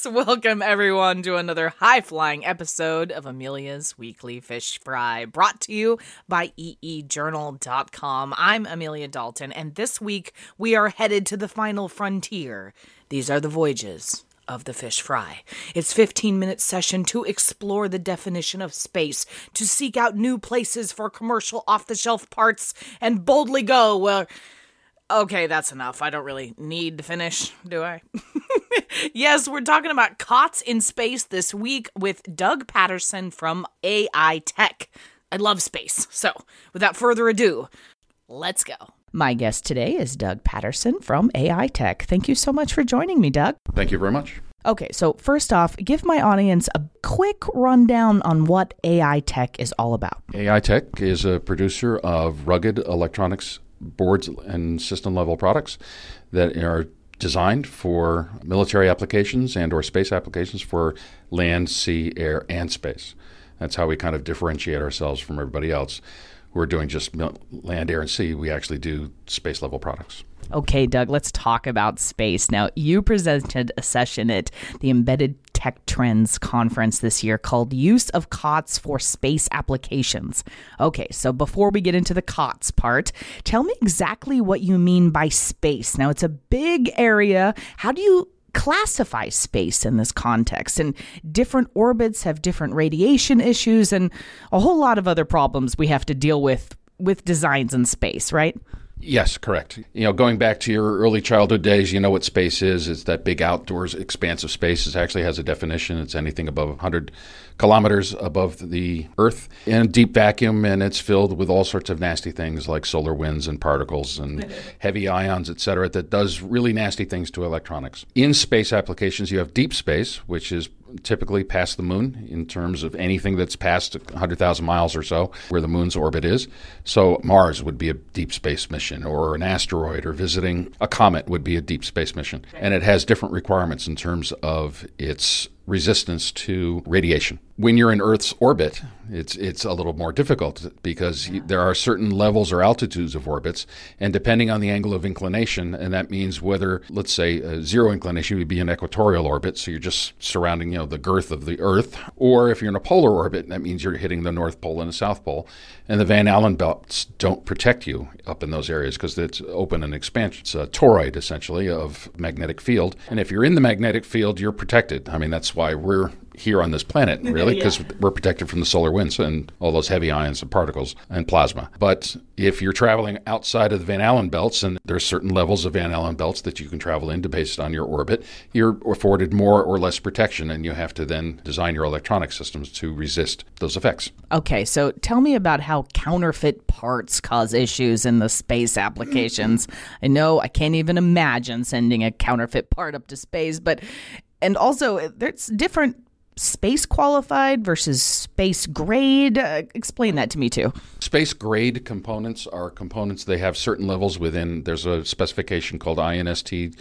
Let's welcome everyone to another high-flying episode of Amelia's Weekly Fish Fry, brought to you by eejournal.com. I'm Amelia Dalton, and this week we are headed to the final frontier. These are the voyages of the Fish Fry. It's 15-minute session to explore the definition of space, to seek out new places for commercial off-the-shelf parts, and boldly go where... Okay, that's enough. I don't really need to finish, do I? Yes, we're talking about COTS in space this week with Doug Patterson from AI Tech. I love space, so without further ado, let's go. My guest today is Doug Patterson from AI Tech. Thank you so much for joining me, Doug. Thank you very much. Okay, so first off, give my audience a quick rundown on what AI Tech is all about. AI Tech is a producer of rugged electronics boards and system-level products that are designed for military applications and or space applications for land, sea, air, and space. That's how we kind of differentiate ourselves from everybody else who are doing just land, air, and sea. We actually do space-level products. Okay, Doug, let's talk about space. Now, you presented a session at the Embedded Tech Trends conference this year called Use of COTS for Space Applications. Okay, so before we get into the COTS part, tell me exactly what you mean by space. Now, it's a big area. How do you classify space in this context? And different orbits have different radiation issues and a whole lot of other problems we have to deal with designs in space, right? Yes, correct. Going back to your early childhood days, you know what space is. It's that big outdoors expanse of space. It actually has a definition. It's anything above 100 kilometers above the Earth in a deep vacuum, and it's filled with all sorts of nasty things like solar winds and particles and heavy ions, et cetera, that does really nasty things to electronics. In space applications, you have deep space, which is typically past the moon in terms of anything that's past 100,000 miles or so, where the moon's orbit is. So Mars would be a deep space mission, or an asteroid, or visiting a comet would be a deep space mission. And it has different requirements in terms of its resistance to radiation. When you're in Earth's orbit, it's a little more difficult because there are certain levels or altitudes of orbits, and depending on the angle of inclination, and that means whether, let's say, zero inclination would be an equatorial orbit, so you're just surrounding, the girth of the Earth, or if you're in a polar orbit, that means you're hitting the North Pole and the South Pole, and the Van Allen belts don't protect you up in those areas because it's open and expansion. It's a toroid, essentially, of magnetic field, and if you're in the magnetic field, you're protected. I mean, that's why we're here on this planet, really, because we're protected from the solar winds and all those heavy ions and particles and plasma. But if you're traveling outside of the Van Allen belts, and there's certain levels of Van Allen belts that you can travel into based on your orbit, you're afforded more or less protection, and you have to then design your electronic systems to resist those effects. Okay, so tell me about how counterfeit parts cause issues in the space applications. I know I can't even imagine sending a counterfeit part up to space, and also there's different space qualified versus space grade. Explain that to me too. Space grade components are components, they have certain levels within. There's a specification called INST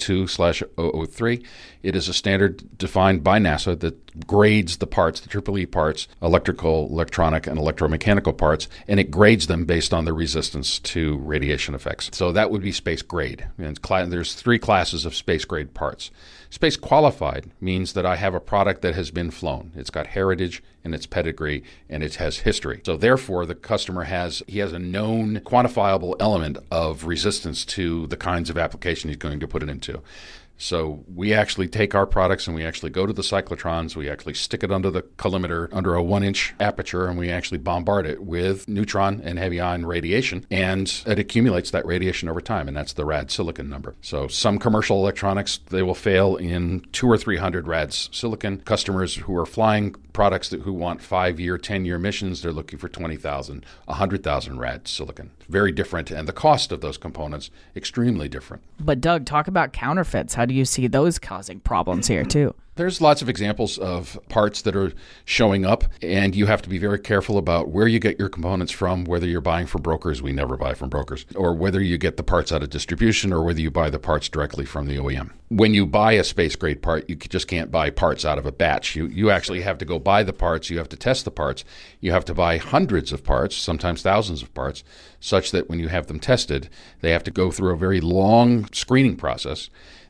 002/003. It is a standard defined by NASA that grades the parts, the EEE parts, electrical, electronic, and electromechanical parts, and it grades them based on the resistance to radiation effects. So that would be space grade. And there's three classes of space grade parts. Space qualified means that I have a product that has been flown. It's got heritage and its pedigree and it has history. So therefore, the customer has a known quantifiable element of resistance to the kinds of application he's going to put it into. So we actually take our products and we actually go to the cyclotrons, we actually stick it under the collimator, under a 1-inch aperture, and we actually bombard it with neutron and heavy ion radiation, and it accumulates that radiation over time, and that's the rad silicon number. So some commercial electronics, they will fail in 200 or 300 rad silicon. Customers who are flying products who want 5-year, 10-year missions, they're looking for 20,000, 100,000 rad silicon. Very different, and the cost of those components, extremely different. But Doug, talk about counterfeits. How do you see those causing problems here too? There's lots of examples of parts that are showing up, and you have to be very careful about where you get your components from, whether you're buying from brokers, we never buy from brokers, or whether you get the parts out of distribution, or whether you buy the parts directly from the OEM. When you buy a space-grade part, you just can't buy parts out of a batch. You actually have to go buy the parts, you have to test the parts, you have to buy hundreds of parts, sometimes thousands of parts, such that when you have them tested, they have to go through a very long screening process.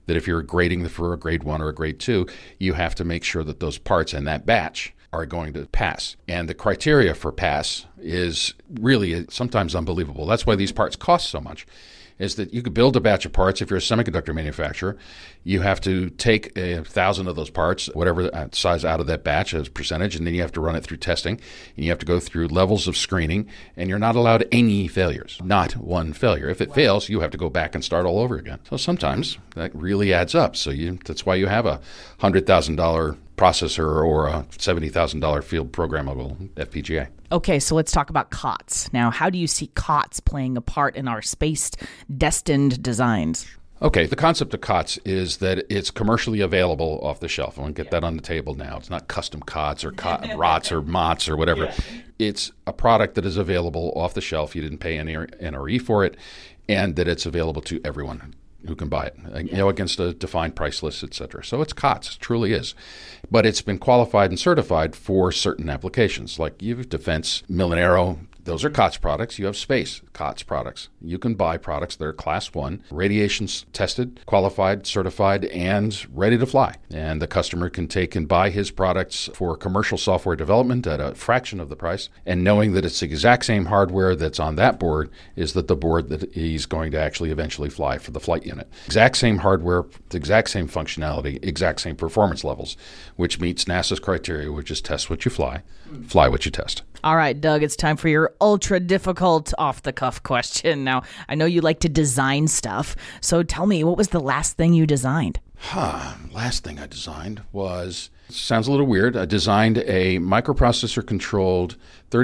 that if you're grading for a grade 1 or a grade 2, you have to make sure that those parts in that batch are going to pass. And the criteria for pass is really sometimes unbelievable. That's why these parts cost so much, is that you could build a batch of parts. If you're a semiconductor manufacturer, you have to take 1,000 of those parts, whatever size out of that batch as percentage, and then you have to run it through testing, and you have to go through levels of screening, and you're not allowed any failures, not one failure. If it fails, you have to go back and start all over again. So sometimes that really adds up. So that's why you have a $100,000 processor or a $70,000 field programmable FPGA. Okay, so let's talk about COTS. Now, how do you see COTS playing a part in our space-destined designs? Okay, the concept of COTS is that it's commercially available off the shelf. I want to get that on the table now. It's not custom COTS or ROTS or MOTS or whatever. Yeah. It's a product that is available off the shelf. You didn't pay any NRE for it, and that it's available to everyone who can buy it, against a defined price list, et cetera. So it's COTS, it truly is. But it's been qualified and certified for certain applications, like you have defense, mil and aero. Those are COTS products. You have space COTS products. You can buy products that are class 1, radiation's tested, qualified, certified, and ready to fly. And the customer can take and buy his products for commercial software development at a fraction of the price. And knowing that it's the exact same hardware that's on that board is that the board that he's going to actually eventually fly for the flight unit. Exact same hardware, the exact same functionality, exact same performance levels, which meets NASA's criteria, which is test what you fly what you test. All right, Doug, it's time for your ultra difficult off-the-cuff question. Now, I know you like to design stuff, so tell me, what was the last thing you designed? Last thing I designed was, sounds a little weird, I designed a microprocessor-controlled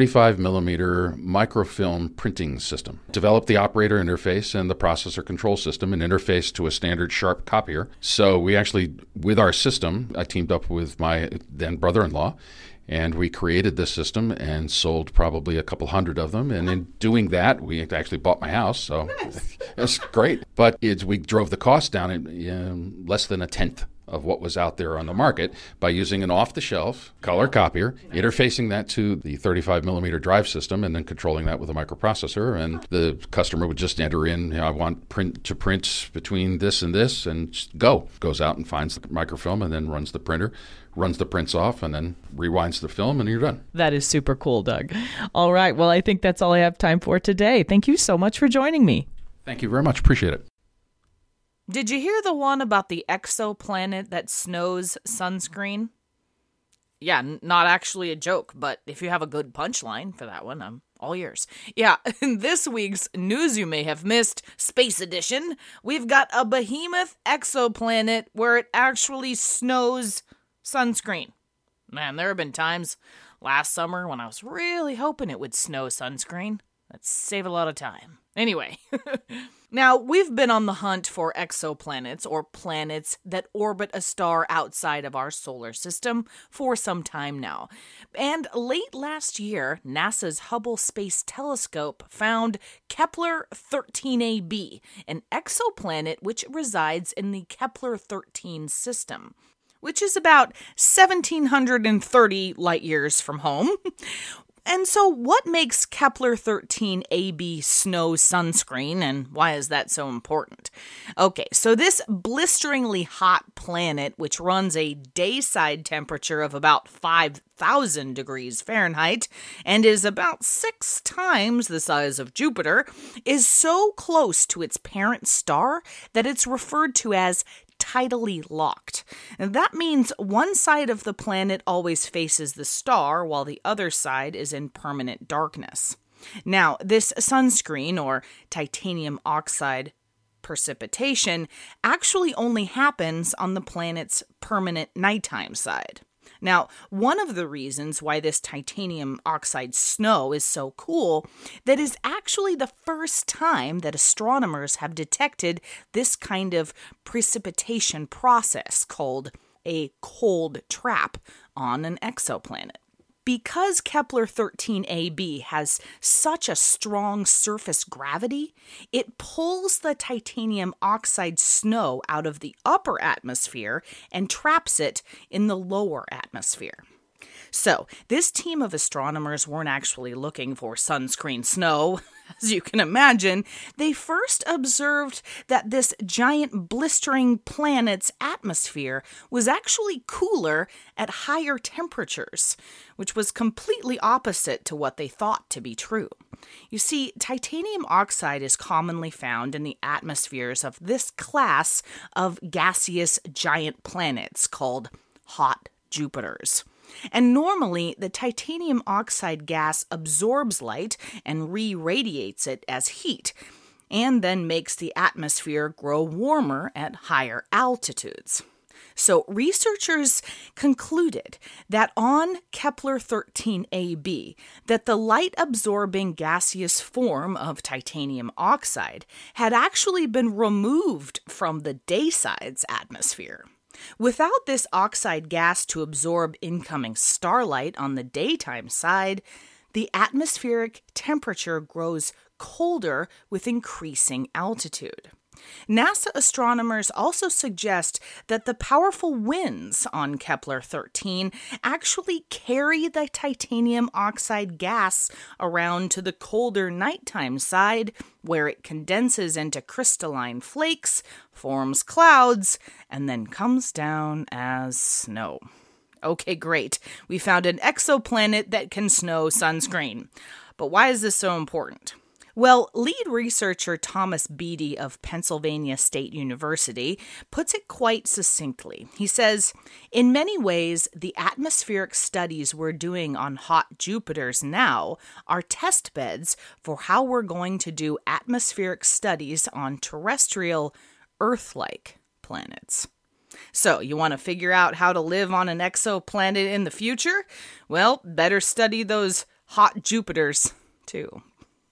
35mm microfilm printing system. Developed the operator interface and the processor control system and interface to a standard Sharp copier. So we actually, with our system, I teamed up with my then brother-in-law, and we created this system and sold probably a couple hundred of them. And in doing that, we actually bought my house. So that's great. But we drove the cost down in less than a tenth of what was out there on the market by using an off-the-shelf color copier, interfacing that to the 35mm drive system, and then controlling that with a microprocessor. And the customer would just enter in, I want print between this and this, and go. Goes out and finds the microfilm and then runs the printer, runs the prints off, and then rewinds the film, and you're done. That is super cool, Doug. All right. Well, I think that's all I have time for today. Thank you so much for joining me. Thank you very much. Appreciate it. Did you hear the one about the exoplanet that snows sunscreen? Yeah, not actually a joke, but if you have a good punchline for that one, I'm all yours. Yeah, in this week's News You May Have Missed, Space Edition, we've got a behemoth exoplanet where it actually snows sunscreen. Man, there have been times last summer when I was really hoping it would snow sunscreen. That'd save a lot of time. Anyway, now we've been on the hunt for exoplanets, or planets that orbit a star outside of our solar system, for some time now. And late last year, NASA's Hubble Space Telescope found Kepler-13ab, an exoplanet which resides in the Kepler-13 system, which is about 1,730 light years from home. And so what makes Kepler-13ab snow sunscreen, and why is that so important? Okay, so this blisteringly hot planet, which runs a dayside temperature of about 5,000 degrees Fahrenheit and is about 6 times the size of Jupiter, is so close to its parent star that it's referred to as tidally locked. And that means one side of the planet always faces the star while the other side is in permanent darkness. Now, this sunscreen, or titanium oxide precipitation, actually only happens on the planet's permanent nighttime side. Now, one of the reasons why this titanium oxide snow is so cool, that is actually the first time that astronomers have detected this kind of precipitation process called a cold trap on an exoplanet. Because Kepler-13ab has such a strong surface gravity, it pulls the titanium oxide snow out of the upper atmosphere and traps it in the lower atmosphere. So, this team of astronomers weren't actually looking for sunscreen snow As you can imagine, they first observed that this giant blistering planet's atmosphere was actually cooler at higher temperatures, which was completely opposite to what they thought to be true. You see, titanium oxide is commonly found in the atmospheres of this class of gaseous giant planets called hot Jupiters. And normally, the titanium oxide gas absorbs light and re-radiates it as heat, and then makes the atmosphere grow warmer at higher altitudes. So researchers concluded that on Kepler-13ab, that the light-absorbing gaseous form of titanium oxide had actually been removed from the dayside's atmosphere. Without this oxide gas to absorb incoming starlight on the daytime side, the atmospheric temperature grows colder with increasing altitude. NASA astronomers also suggest that the powerful winds on Kepler-13 actually carry the titanium oxide gas around to the colder nighttime side, where it condenses into crystalline flakes, forms clouds, and then comes down as snow. Okay, great. We found an exoplanet that can snow sunscreen. But why is this so important? Well, lead researcher Thomas Beatty of Pennsylvania State University puts it quite succinctly. He says, in many ways, the atmospheric studies we're doing on hot Jupiters now are test beds for how we're going to do atmospheric studies on terrestrial, Earth-like planets. So, you want to figure out how to live on an exoplanet in the future? Well, better study those hot Jupiters, too.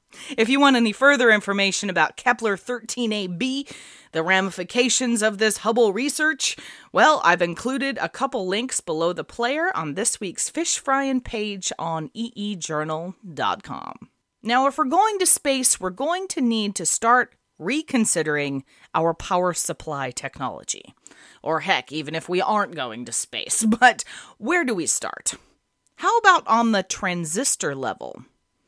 If you want any further information about Kepler-13ab, the ramifications of this Hubble research, well, I've included a couple links below the player on this week's Fish Fryin' page on eejournal.com. Now, if we're going to space, we're going to need to start reconsidering our power supply technology. Or heck, even if we aren't going to space. But where do we start? How about on the transistor level?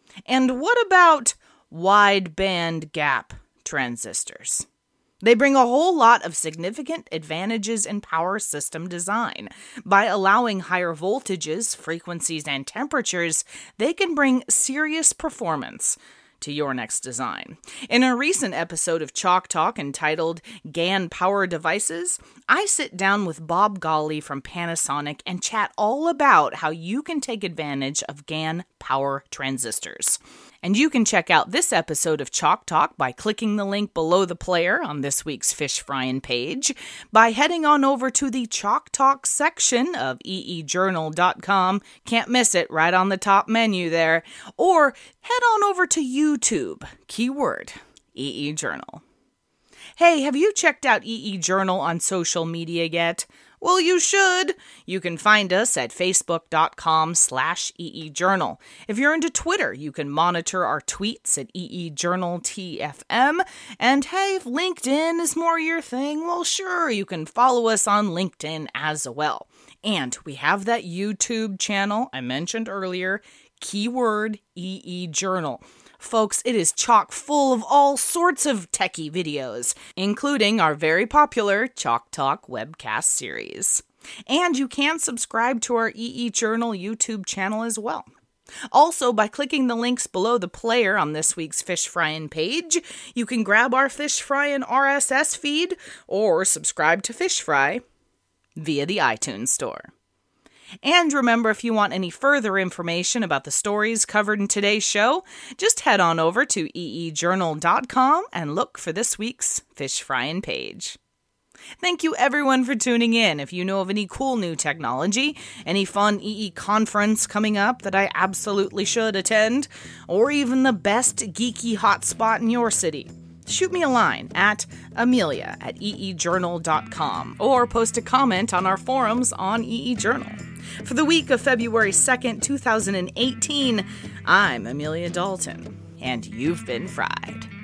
And what about wide band gap transistors? They bring a whole lot of significant advantages in power system design. By allowing higher voltages, frequencies, and temperatures, they can bring serious performance to your next design. In a recent episode of Chalk Talk entitled GaN Power Devices, I sit down with Bob Golly from Panasonic and chat all about how you can take advantage of GaN power transistors. And you can check out this episode of Chalk Talk by clicking the link below the player on this week's Fish Fryin' page, by heading on over to the Chalk Talk section of eejournal.com, can't miss it, right on the top menu there, or head on over to YouTube, keyword eejournal. Hey, have you checked out eejournal on social media yet? Well, you should. You can find us at facebook.com/eejournal. If you're into Twitter, you can monitor our tweets at eejournaltfm. And hey, if LinkedIn is more your thing, well, sure, you can follow us on LinkedIn as well. And we have that YouTube channel I mentioned earlier, keyword eejournal. Folks, it is chock full of all sorts of techie videos, including our very popular Chalk Talk webcast series. And you can subscribe to our eejournal YouTube channel as well. Also, by clicking the links below the player on this week's Fish Fryin' page, you can grab our Fish Fryin' RSS feed or subscribe to Fish Fry via the iTunes Store. And remember, if you want any further information about the stories covered in today's show, just head on over to eejournal.com and look for this week's Fish Fryin' page. Thank you everyone for tuning in. If you know of any cool new technology, any fun EE conference coming up that I absolutely should attend, or even the best geeky hotspot in your city, shoot me a line at amelia@eejournal.com or post a comment on our forums on eejournal. For the week of February 2nd, 2018, I'm Amelia Dalton, and you've been fried.